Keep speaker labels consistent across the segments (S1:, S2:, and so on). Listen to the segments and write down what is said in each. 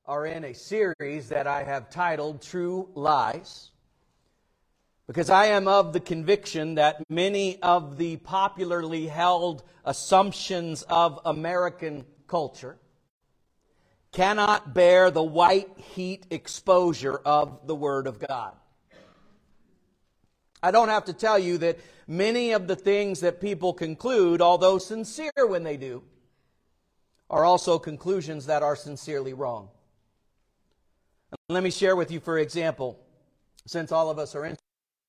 S1: are in a series that I have titled True Lies, because I am of the conviction that many of the popularly held assumptions of American culture cannot bear the white heat exposure of the Word of God. I don't have to tell you that many of the things that people conclude, although sincere when they do, are also conclusions that are sincerely wrong. And let me share with you, for example, since all of us are in,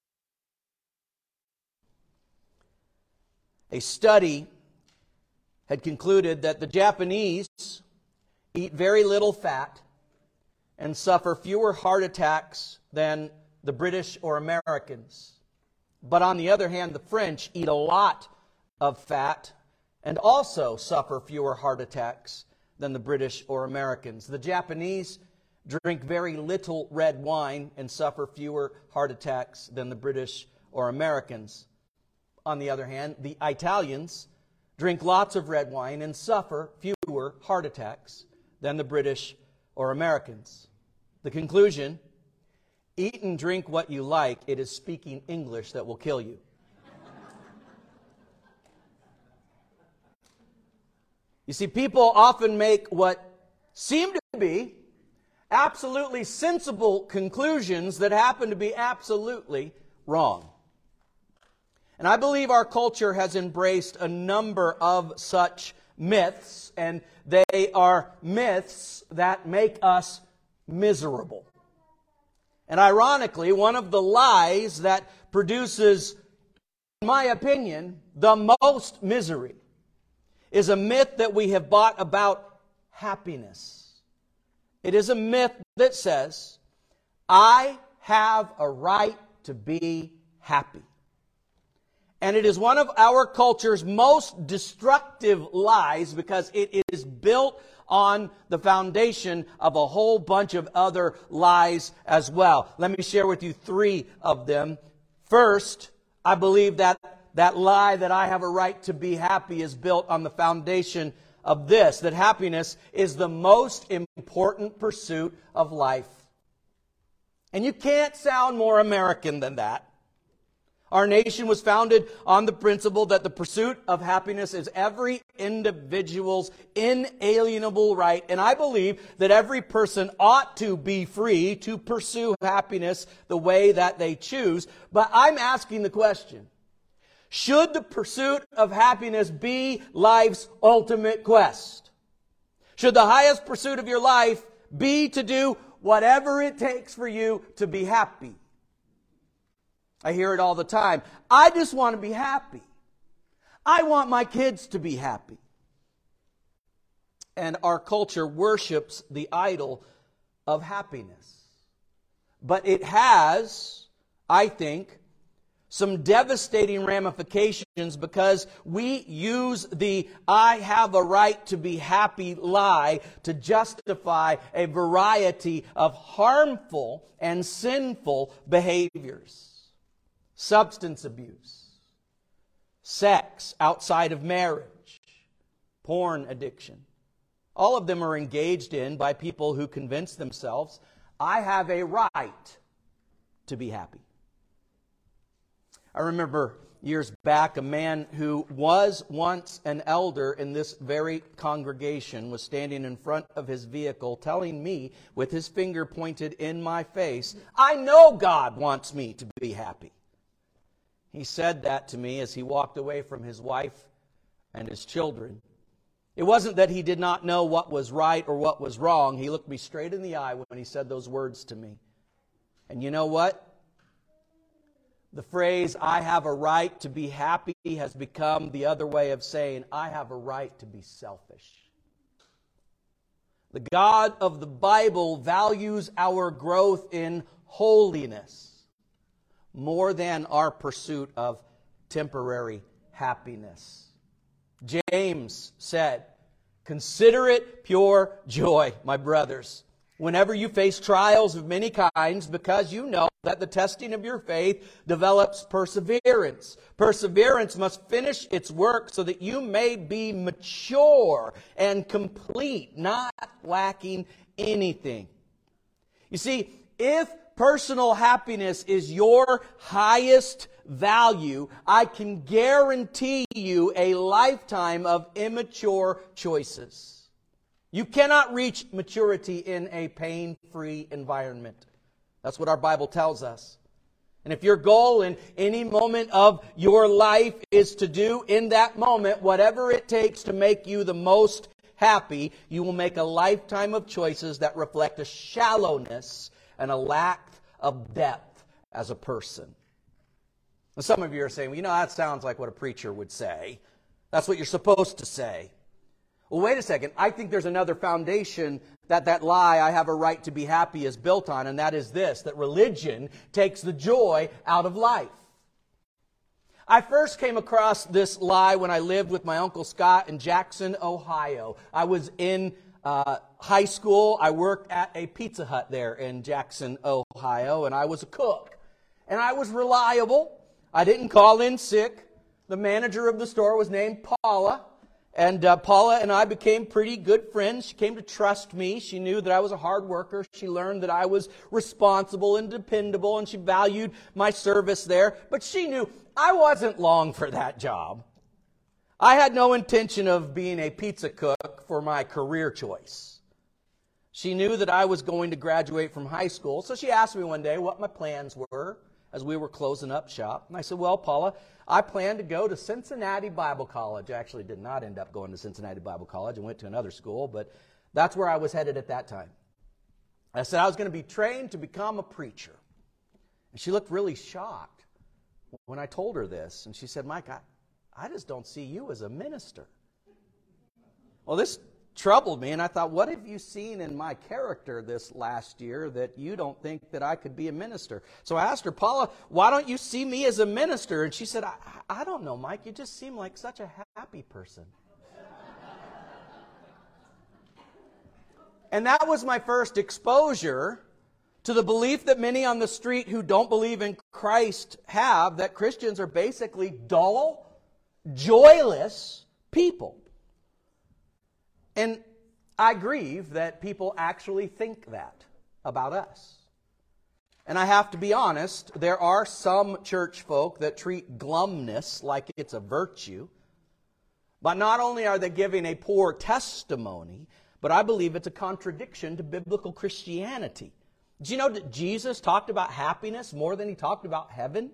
S1: a study had concluded that the Japanese eat very little fat and suffer fewer heart attacks than the British or Americans. But on the other hand, the French eat a lot of fat and also suffer fewer heart attacks than the British or Americans. The Japanese drink very little red wine and suffer fewer heart attacks than the British or Americans. On the other hand, the Italians drink lots of red wine and suffer fewer heart attacks than the British or Americans. The conclusion: eat and drink what you like. It is speaking English that will kill you. You see, people often make what seem to be absolutely sensible conclusions that happen to be absolutely wrong. And I believe our culture has embraced a number of such myths, and they are myths that make us miserable. And ironically, one of the lies that produces, in my opinion, the most misery is a myth that we have bought about happiness. It is a myth that says, I have a right to be happy. And it is one of our culture's most destructive lies because it is built on the foundation of a whole bunch of other lies as well. Let me share with you 3 of them. First, I believe that lie that I have a right to be happy is built on the foundation of this, that happiness is the most important pursuit of life. And you can't sound more American than that. Our nation was founded on the principle that the pursuit of happiness is every individual's inalienable right. And I believe that every person ought to be free to pursue happiness the way that they choose. But I'm asking the question, should the pursuit of happiness be life's ultimate quest? Should the highest pursuit of your life be to do whatever it takes for you to be happy? I hear it all the time. I just want to be happy. I want my kids to be happy. And our culture worships the idol of happiness. But it has, I think, some devastating ramifications because we use the I have a right to be happy lie to justify a variety of harmful and sinful behaviors. Substance abuse, sex outside of marriage, porn addiction. All of them are engaged in by people who convince themselves, I have a right to be happy. I remember years back, a man who was once an elder in this very congregation was standing in front of his vehicle telling me with his finger pointed in my face, I know God wants me to be happy. He said that to me as he walked away from his wife and his children. It wasn't that he did not know what was right or what was wrong. He looked me straight in the eye when he said those words to me. And you know what? The phrase, I have a right to be happy, has become the other way of saying, I have a right to be selfish. The God of the Bible values our growth in holiness more than our pursuit of temporary happiness. James said, consider it pure joy, my brothers, Whenever you face trials of many kinds, because you know that the testing of your faith develops perseverance. Perseverance must finish its work so that you may be mature and complete, not lacking anything. You see, if personal happiness is your highest value, I can guarantee you a lifetime of immature choices. You cannot reach maturity in a pain-free environment. That's what our Bible tells us. And if your goal in any moment of your life is to do in that moment whatever it takes to make you the most happy, you will make a lifetime of choices that reflect a shallowness and a lack of depth as a person. Now, some of you are saying, well, that sounds like what a preacher would say. That's what you're supposed to say. Well, wait a second. I think there's another foundation that lie, I have a right to be happy, is built on, and that is this, that religion takes the joy out of life. I first came across this lie when I lived with my Uncle Scott in Jackson, Ohio. I was in high school. I worked at a Pizza Hut there in Jackson, Ohio, and I was a cook. And I was reliable. I didn't call in sick. The manager of the store was named Paula. And Paula and I became pretty good friends. She came to trust me. She knew that I was a hard worker. She learned that I was responsible and dependable, and she valued my service there. But she knew I wasn't long for that job. I had no intention of being a pizza cook for my career choice. She knew that I was going to graduate from high school, so she asked me one day what my plans were as we were closing up shop. And I said, well, Paula, I plan to go to Cincinnati Bible College. I actually did not end up going to Cincinnati Bible College. I went to another school, but that's where I was headed at that time. I said I was going to be trained to become a preacher. And she looked really shocked when I told her this. And she said, Mike, I just don't see you as a minister. Well, this troubled me, and I thought, what have you seen in my character this last year that you don't think that I could be a minister? So I asked her, Paula, why don't you see me as a minister? And she said, I don't know, Mike, you just seem like such a happy person. And that was my first exposure to the belief that many on the street who don't believe in Christ have, that Christians are basically dull, joyless people. And I grieve that people actually think that about us. And I have to be honest, there are some church folk that treat glumness like it's a virtue. But not only are they giving a poor testimony, but I believe it's a contradiction to biblical Christianity. Do you know that Jesus talked about happiness more than he talked about heaven?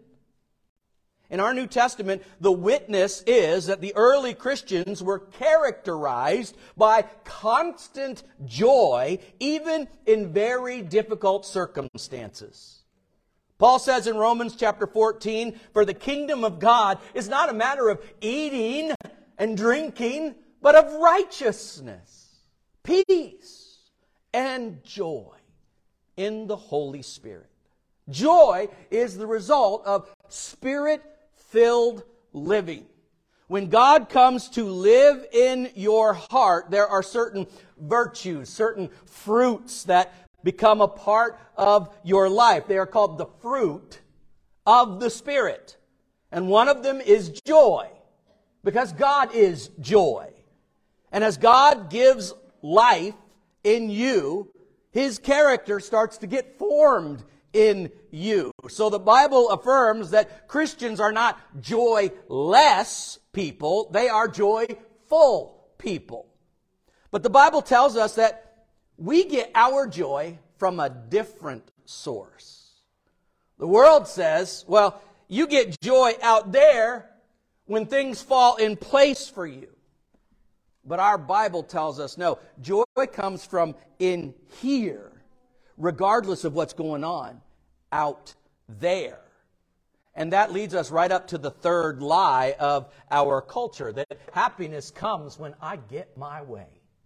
S1: In our New Testament, the witness is that the early Christians were characterized by constant joy, even in very difficult circumstances. Paul says in Romans chapter 14, for the kingdom of God is not a matter of eating and drinking, but of righteousness, peace, and joy in the Holy Spirit. Joy is the result of Spirit-filled living. When God comes to live in your heart, there are certain virtues, certain fruits that become a part of your life. They are called the fruit of the Spirit. And one of them is joy, because God is joy. And as God gives life in you, His character starts to get formed in you. So the Bible affirms that Christians are not joyless people, they are joyful people. But the Bible tells us that we get our joy from a different source. The world says, well, you get joy out there when things fall in place for you. But our Bible tells us, no, joy comes from in here, regardless of what's going on out there. And that leads us right up to the third lie of our culture, that happiness comes when I get my way.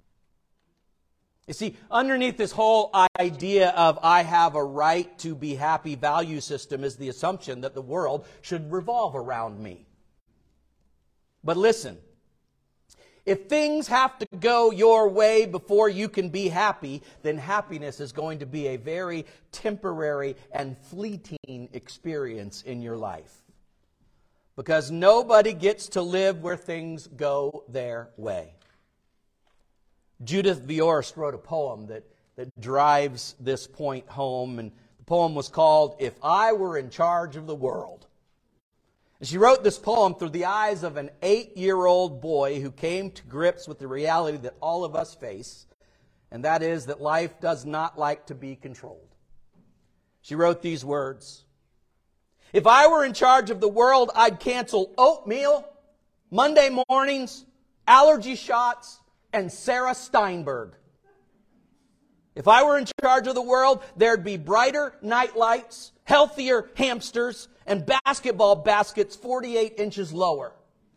S1: You see, underneath this whole idea of I have a right to be happy value system is the assumption that the world should revolve around me. But listen, If things have to go your way before you can be happy, then happiness is going to be a very temporary and fleeting experience in your life. Because nobody gets to live where things go their way. Judith Viorst wrote a poem that drives this point home, and the poem was called, "If I Were in Charge of the World." And she wrote this poem through the eyes of an 8-year-old boy who came to grips with the reality that all of us face, and that is that life does not like to be controlled. She wrote these words, "If I were in charge of the world, I'd cancel oatmeal, Monday mornings, allergy shots, and Sarah Steinberg. If I were in charge of the world, there'd be brighter night lights, healthier hamsters, and basketball baskets 48 inches lower.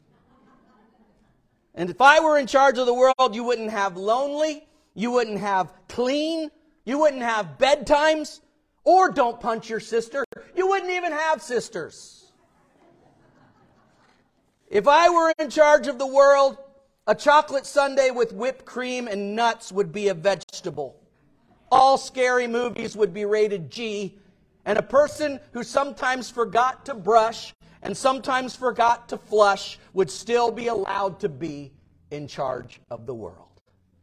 S1: And if I were in charge of the world, you wouldn't have lonely, you wouldn't have clean, you wouldn't have bedtimes, or don't punch your sister. You wouldn't even have sisters. If I were in charge of the world, a chocolate sundae with whipped cream and nuts would be a vegetable. All scary movies would be rated G, and a person who sometimes forgot to brush and sometimes forgot to flush would still be allowed to be in charge of the world."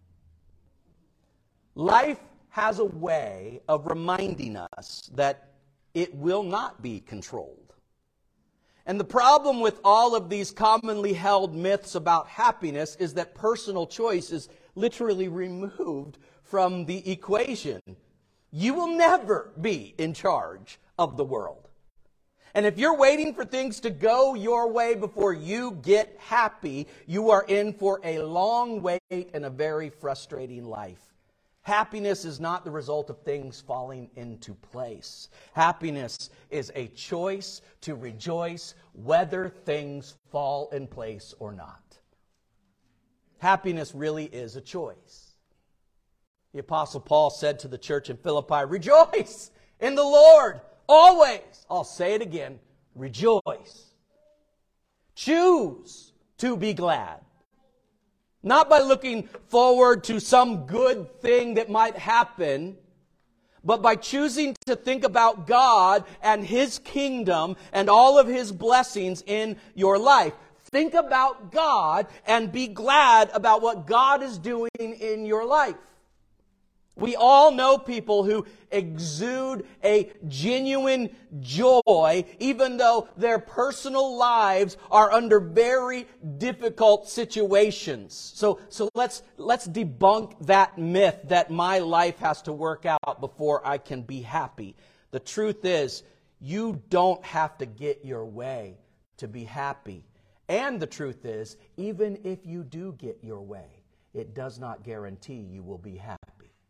S1: Life has a way of reminding us that it will not be controlled. And the problem with all of these commonly held myths about happiness is that personal choice is literally removed from the equation. You will never be in charge of the world. And if you're waiting for things to go your way before you get happy, you are in for a long wait and a very frustrating life. Happiness is not the result of things falling into place. Happiness is a choice to rejoice whether things fall in place or not. Happiness really is a choice. The Apostle Paul said to the church in Philippi, "Rejoice in the Lord always." I'll say it again, rejoice. Choose to be glad. Not by looking forward to some good thing that might happen, but by choosing to think about God and His kingdom and all of His blessings in your life. Think about God and be glad about what God is doing in your life. We all know people who exude a genuine joy even though their personal lives are under very difficult situations. So let's debunk that myth that my life has to work out before I can be happy. The truth is, you don't have to get your way to be happy. And the truth is, even if you do get your way, it does not guarantee you will be happy.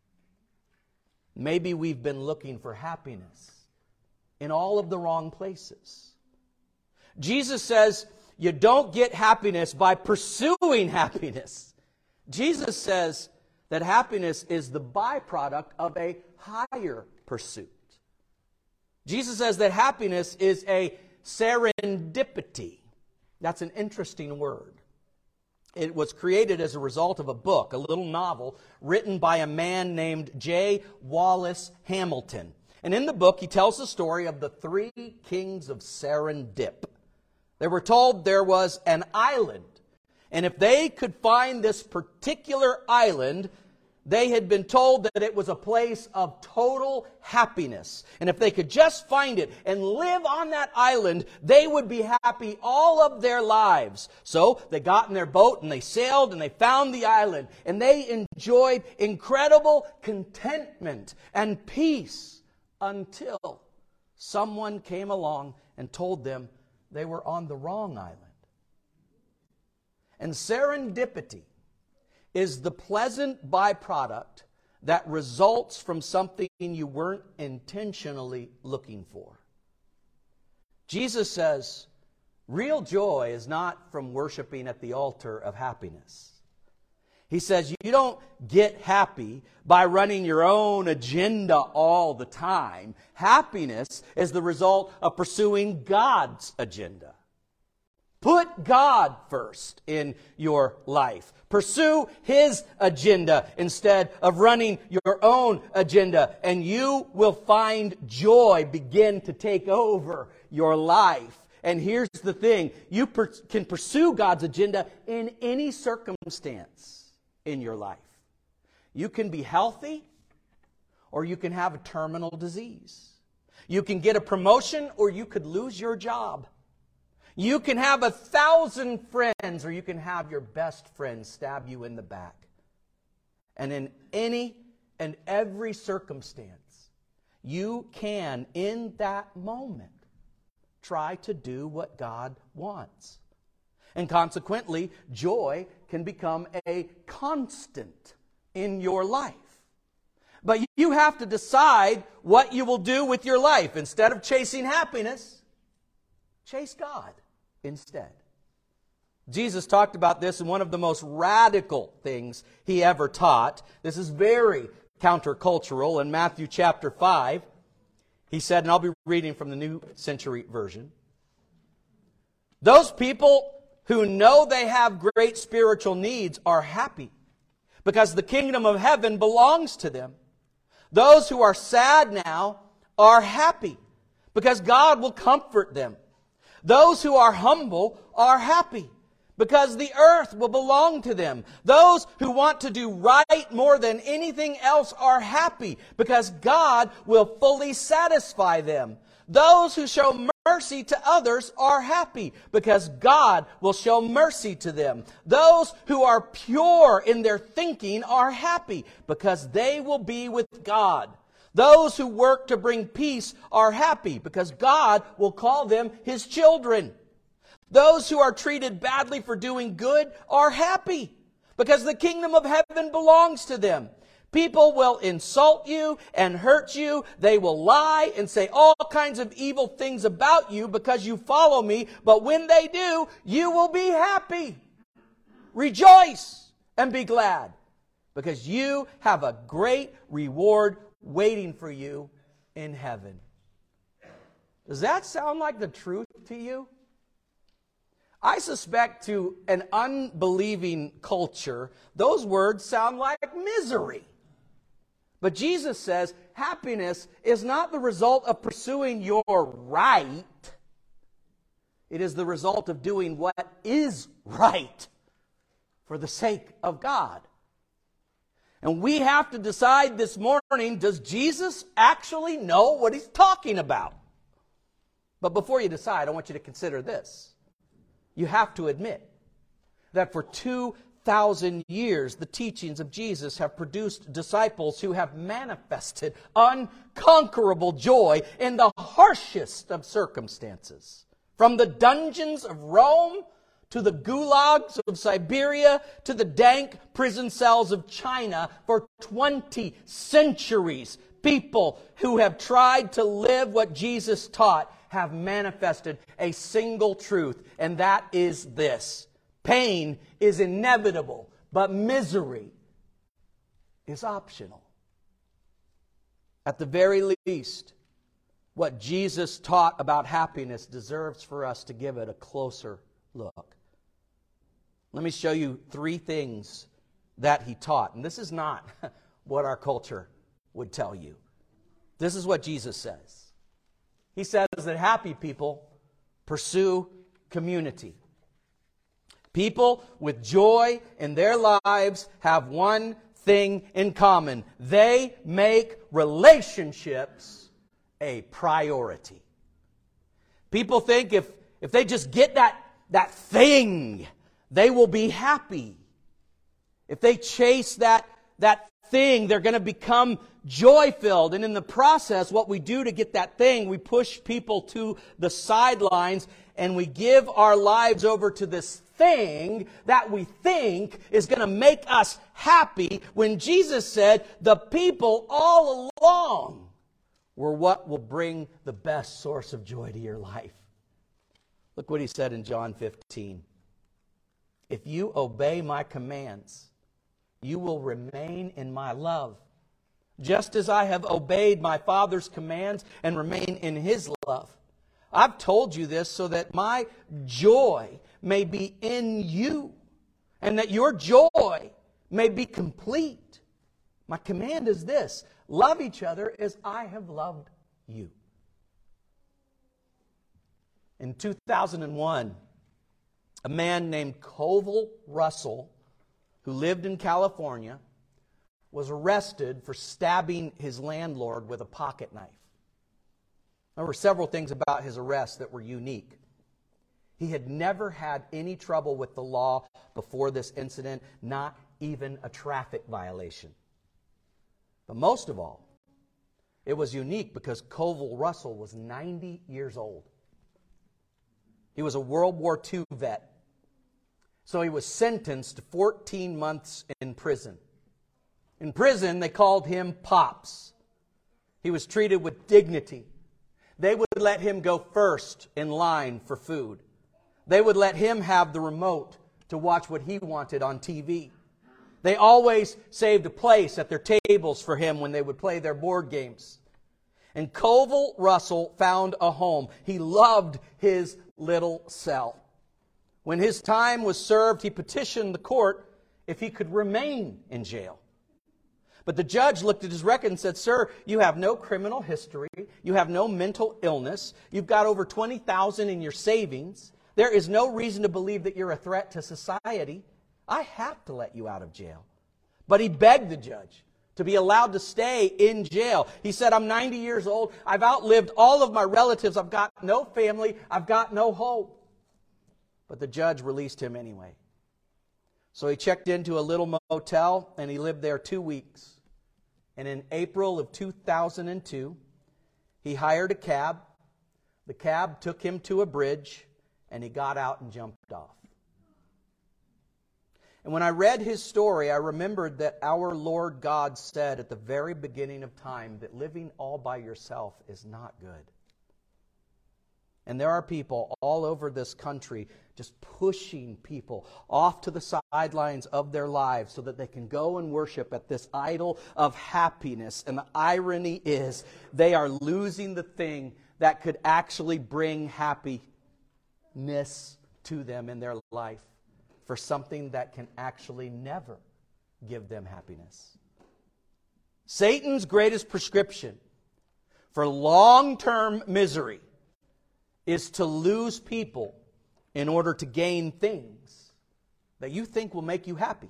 S1: Maybe we've been looking for happiness in all of the wrong places. Jesus says you don't get happiness by pursuing happiness. Jesus says that happiness is the byproduct of a higher pursuit. Jesus says that happiness is a serendipity. That's an interesting word. It was created as a result of a book, a little novel, written by a man named J. Wallace Hamilton. And in the book, he tells the story of the 3 kings of Serendip. They were told there was an island, and if they could find this particular island, they had been told that it was a place of total happiness. And if they could just find it and live on that island, they would be happy all of their lives. So they got in their boat and they sailed and they found the island. And they enjoyed incredible contentment and peace until someone came along and told them they were on the wrong island. And serendipity is the pleasant byproduct that results from something you weren't intentionally looking for. Jesus says, real joy is not from worshiping at the altar of happiness. He says you don't get happy by running your own agenda all the time. Happiness is the result of pursuing God's agenda. Put God first in your life. Pursue His agenda instead of running your own agenda, and you will find joy begin to take over your life. And here's the thing, you can pursue God's agenda in any circumstance in your life. You can be healthy, or you can have a terminal disease. You can get a promotion, or you could lose your job. You can have 1,000 friends, or you can have your best friend stab you in the back. And in any and every circumstance, you can, in that moment, try to do what God wants. And consequently, joy can become a constant in your life. But you have to decide what you will do with your life. Instead of chasing happiness, chase God instead. Jesus talked about this in one of the most radical things He ever taught. This is very countercultural. In Matthew chapter 5, He said, and I'll be reading from the New Century Version, "Those people who know they have great spiritual needs are happy, because the kingdom of heaven belongs to them. Those who are sad now are happy, because God will comfort them. Those who are humble are happy, because the earth will belong to them. Those who want to do right more than anything else are happy, because God will fully satisfy them. Those who show mercy to others are happy, because God will show mercy to them. Those who are pure in their thinking are happy, because they will be with God. Those who work to bring peace are happy, because God will call them His children. Those who are treated badly for doing good are happy, because the kingdom of heaven belongs to them. People will insult you and hurt you. They will lie and say all kinds of evil things about you because you follow me. But when they do, you will be happy. Rejoice and be glad, because you have a great reward waiting for you in heaven." Does that sound like the truth to you? I suspect to an unbelieving culture, those words sound like misery. But Jesus says happiness is not the result of pursuing your right. It is the result of doing what is right for the sake of God. And we have to decide this morning, does Jesus actually know what He's talking about? But before you decide, I want you to consider this. You have to admit that for 2,000 years, the teachings of Jesus have produced disciples who have manifested unconquerable joy in the harshest of circumstances. From the dungeons of Rome to the gulags of Siberia, to the dank prison cells of China, for 20 centuries, people who have tried to live what Jesus taught have manifested a single truth, and that is this: pain is inevitable, but misery is optional. At the very least, what Jesus taught about happiness deserves for us to give it a closer look. Let me show you 3 things that He taught. And this is not what our culture would tell you. This is what Jesus says. He says that happy people pursue community. People with joy in their lives have one thing in common. They make relationships a priority. People think if they just get that thing, they will be happy. If they chase that thing, they're going to become joy-filled. And in the process, what we do to get that thing, we push people to the sidelines and we give our lives over to this thing that we think is going to make us happy, when Jesus said the people all along were what will bring the best source of joy to your life. Look what He said in John 15. "If you obey my commands, you will remain in my love, just as I have obeyed my Father's commands and remain in His love. I've told you this so that my joy may be in you, and that your joy may be complete. My command is this: love each other as I have loved you. In 2001, a man named Covell Russell, who lived in California, was arrested for stabbing his landlord with a pocket knife. There were several things about his arrest that were unique. He had never had any trouble with the law before this incident, not even a traffic violation. But most of all, it was unique because Covell Russell was 90 years old. He was a World War II vet. So he was sentenced to 14 months in prison. In prison, they called him Pops. He was treated with dignity. They would let him go first in line for food. They would let him have the remote to watch what he wanted on TV. They always saved a place at their tables for him when they would play their board games. And Covell Russell found a home. He loved his little cell. When his time was served, he petitioned the court if he could remain in jail. But the judge looked at his record and said, "Sir, you have no criminal history. You have no mental illness. You've got over $20,000 in your savings. There is no reason to believe that you're a threat to society. I have to let you out of jail." But he begged the judge to be allowed to stay in jail. He said, "I'm 90 years old. I've outlived all of my relatives. I've got no family. I've got no hope." But the judge released him anyway. So he checked into a little motel and he lived there 2 weeks. And in April of 2002, he hired a cab. The cab took him to a bridge and he got out and jumped off. And when I read his story, I remembered that our Lord God said at the very beginning of time that living all by yourself is not good. And there are people all over this country just pushing people off to the sidelines of their lives so that they can go and worship at this idol of happiness. And the irony is they are losing the thing that could actually bring happiness to them in their life for something that can actually never give them happiness. Satan's greatest prescription for long-term misery is to lose people in order to gain things that you think will make you happy.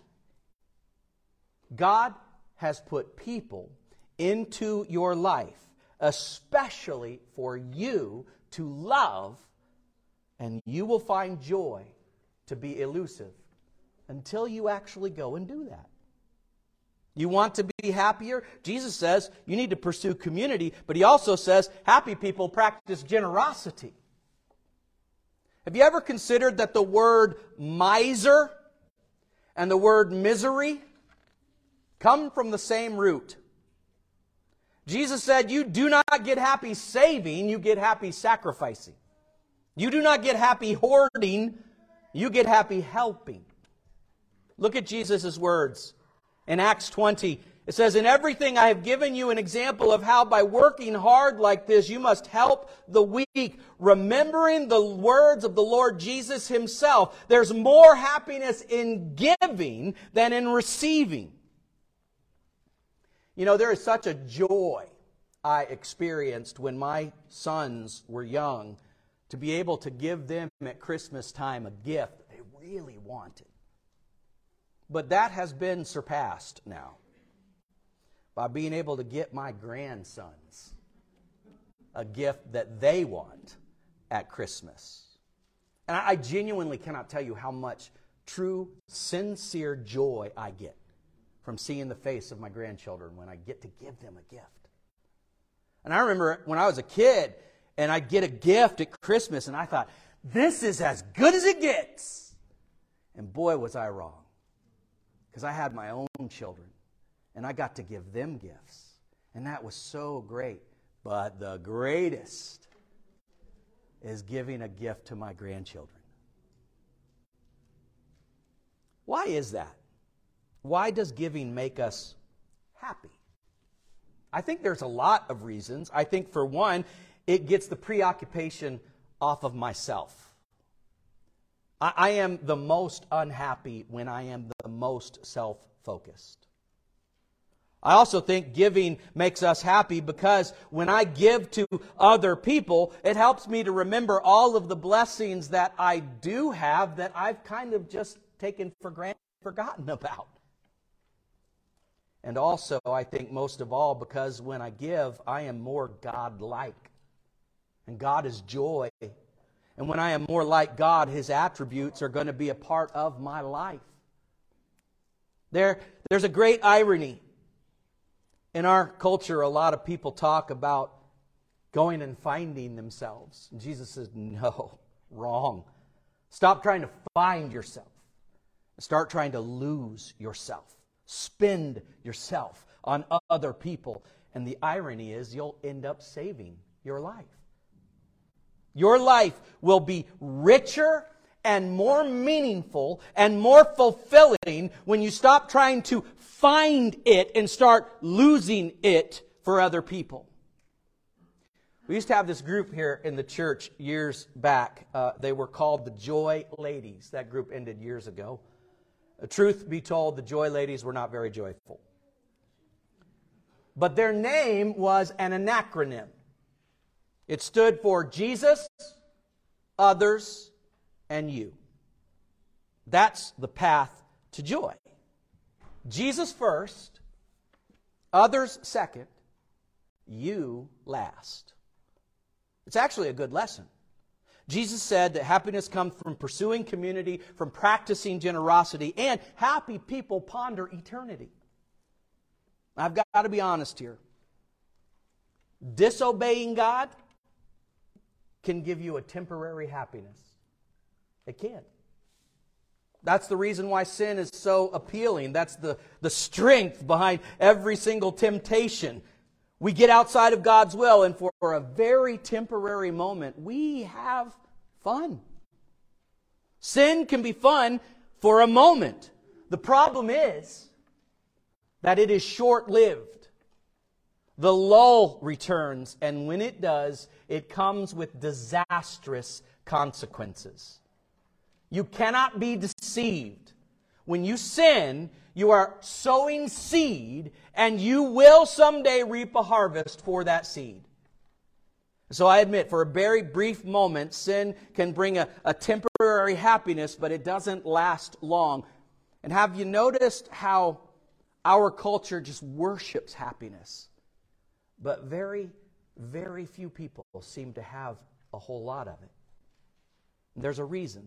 S1: God has put people into your life, especially for you to love, and you will find joy to be elusive until you actually go and do that. You want to be happier? Jesus says you need to pursue community, but he also says happy people practice generosity. Have you ever considered that the word miser and the word misery come from the same root? Jesus said you do not get happy saving, you get happy sacrificing. You do not get happy hoarding, you get happy helping. Look at Jesus' words. In Acts 20, it says, "In everything I have given you an example of how by working hard like this you must help the weak, remembering the words of the Lord Jesus himself." There's more happiness in giving than in receiving. You know, there is such a joy I experienced when my sons were young to be able to give them at Christmas time a gift they really wanted. But that has been surpassed now by being able to get my grandsons a gift that they want at Christmas. And I genuinely cannot tell you how much true, sincere joy I get from seeing the face of my grandchildren when I get to give them a gift. And I remember when I was a kid and I'd get a gift at Christmas and I thought, this is as good as it gets. And boy, was I wrong. Because I had my own children, and I got to give them gifts. And that was so great. But the greatest is giving a gift to my grandchildren. Why is that? Why does giving make us happy? I think there's a lot of reasons. I think, for one, it gets the preoccupation off of myself. I am the most unhappy when I am the most self-focused. I also think giving makes us happy because when I give to other people, it helps me to remember all of the blessings that I do have that I've kind of just taken for granted, forgotten about. And also, I think most of all, because when I give, I am more God-like. And God is joy. And when I am more like God, His attributes are going to be a part of my life. There's a great irony. In our culture, a lot of people talk about going and finding themselves. And Jesus says, no, wrong. Stop trying to find yourself. Start trying to lose yourself. Spend yourself on other people. And the irony is you'll end up saving your life. Your life will be richer and more meaningful and more fulfilling when you stop trying to find it and start losing it for other people. We used to have this group here in the church years back. They were called the Joy Ladies. That group ended years ago. Truth be told, the Joy Ladies were not very joyful. But their name was an acronym. It stood for Jesus, others, and you. That's the path to joy. Jesus first, others second, you last. It's actually a good lesson. Jesus said that happiness comes from pursuing community, from practicing generosity, and happy people ponder eternity. I've got to be honest here. Disobeying God can give you a temporary happiness. It can. That's the reason why sin is so appealing. That's the strength behind every single temptation. We get outside of God's will, and for a very temporary moment, we have fun. Sin can be fun for a moment. The problem is that it is short-lived. The lull returns, and when it does, it comes with disastrous consequences. You cannot be deceived. When you sin, you are sowing seed, and you will someday reap a harvest for that seed. So I admit, for a very brief moment, sin can bring a temporary happiness, but it doesn't last long. And have you noticed how our culture just worships happiness? But very, very few people seem to have a whole lot of it. There's a reason.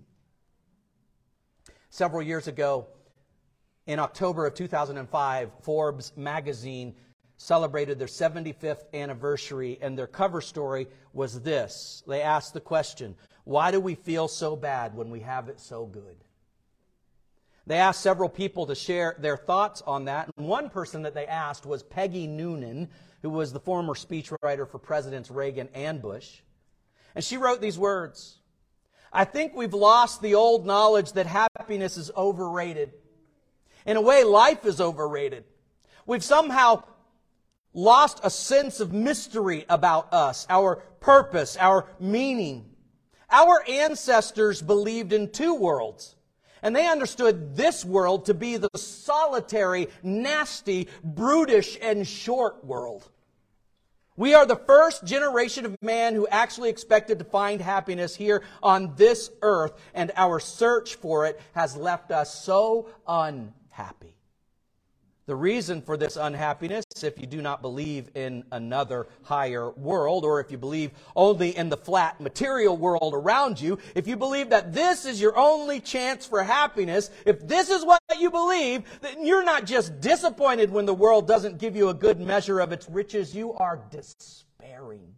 S1: Several years ago, in October of 2005, Forbes magazine celebrated their 75th anniversary, and their cover story was this. They asked the question, why do we feel so bad when we have it so good? They asked several people to share their thoughts on that. And one person that they asked was Peggy Noonan, who was the former speechwriter for Presidents Reagan and Bush. And she wrote these words, I think we've lost the old knowledge that happiness is overrated. In a way, life is overrated. We've somehow lost a sense of mystery about us, our purpose, our meaning. Our ancestors believed in two worlds, and they understood this world to be the solitary, nasty, brutish, and short world. We are the first generation of man who actually expected to find happiness here on this earth, and our search for it has left us so unhappy. The reason for this unhappiness, if you do not believe in another higher world, or if you believe only in the flat material world around you, if you believe that this is your only chance for happiness, if this is what you believe, then you're not just disappointed when the world doesn't give you a good measure of its riches, you are despairing.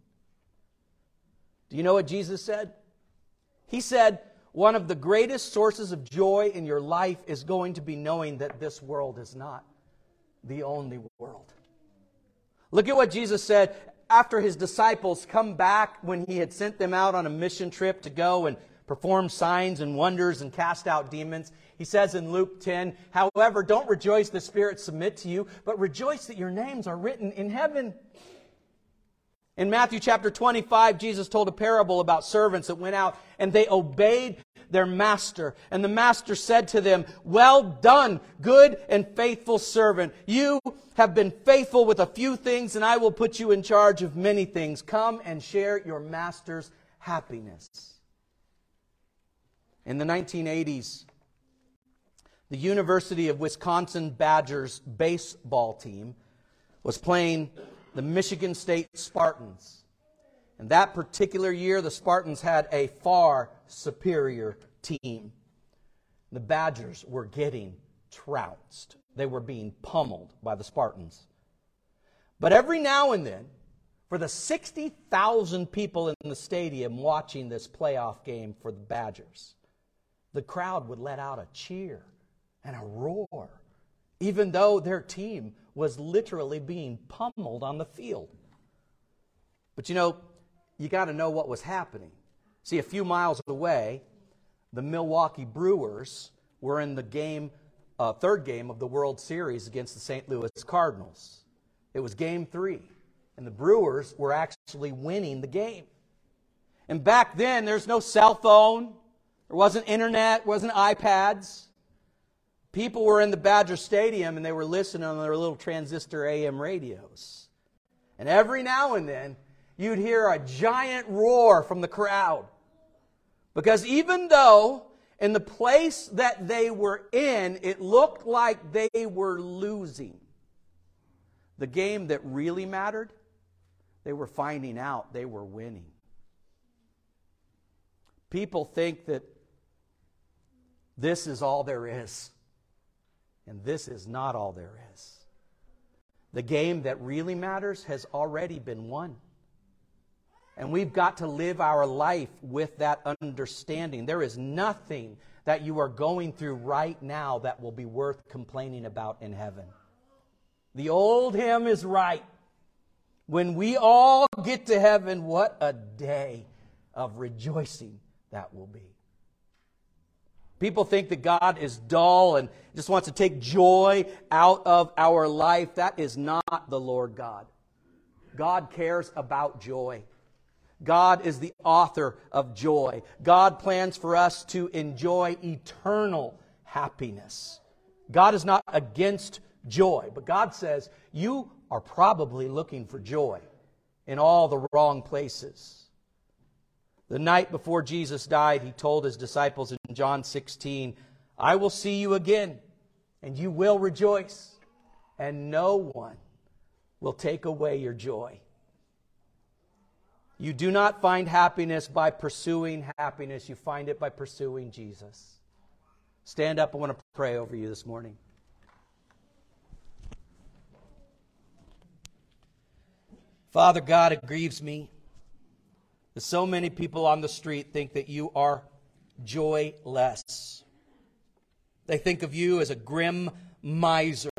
S1: Do you know what Jesus said? He said, one of the greatest sources of joy in your life is going to be knowing that this world is not the only world. Look at what Jesus said after His disciples come back when He had sent them out on a mission trip to go and perform signs and wonders and cast out demons. He says in Luke 10, however, don't rejoice the spirits submit to you, but rejoice that your names are written in heaven. In Matthew chapter 25, Jesus told a parable about servants that went out and they obeyed their master. And the master said to them, "Well done, good and faithful servant. You have been faithful with a few things, and I will put you in charge of many things. Come and share your master's happiness." In the 1980s, the University of Wisconsin Badgers baseball team was playing the Michigan State Spartans. And that particular year, the Spartans had a far superior team. The Badgers were getting trounced. They were being pummeled by the Spartans. But every now and then, for the 60,000 people in the stadium watching this playoff game for the Badgers, the crowd would let out a cheer and a roar, even though their team was literally being pummeled on the field. But you got to know what was happening. See, a few miles away, the Milwaukee Brewers were in the third game of the World Series against the St. Louis Cardinals. It was Game 3, and the Brewers were actually winning the game. And back then, there's no cell phone, there wasn't internet, wasn't iPads. People were in the Badger Stadium and they were listening on their little transistor AM radios. And every now and then, you'd hear a giant roar from the crowd. Because even though in the place that they were in, it looked like they were losing, the game that really mattered, they were finding out they were winning. People think that this is all there is. And this is not all there is. The game that really matters has already been won. And we've got to live our life with that understanding. There is nothing that you are going through right now that will be worth complaining about in heaven. The old hymn is right. When we all get to heaven, what a day of rejoicing that will be. People think that God is dull and just wants to take joy out of our life. That is not the Lord God. God cares about joy. God is the author of joy. God plans for us to enjoy eternal happiness. God is not against joy, but God says you are probably looking for joy in all the wrong places. The night before Jesus died, He told His disciples in John 16, "I will see you again, and you will rejoice, and no one will take away your joy." You do not find happiness by pursuing happiness. You find it by pursuing Jesus. Stand up. I want to pray over you this morning. Father God, it grieves me that so many people on the street think that you are joyless. They think of you as a grim miser.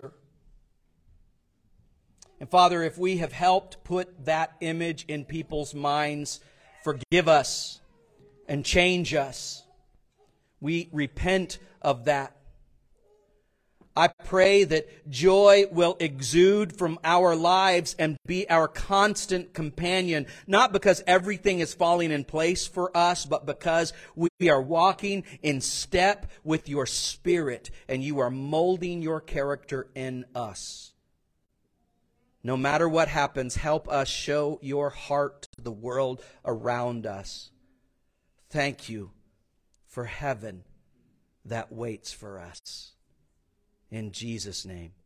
S1: And Father, if we have helped put that image in people's minds, forgive us and change us. We repent of that. I pray that joy will exude from our lives and be our constant companion, not because everything is falling in place for us, but because we are walking in step with your Spirit and you are molding your character in us. No matter what happens, help us show your heart to the world around us. Thank you for heaven that waits for us. In Jesus' name.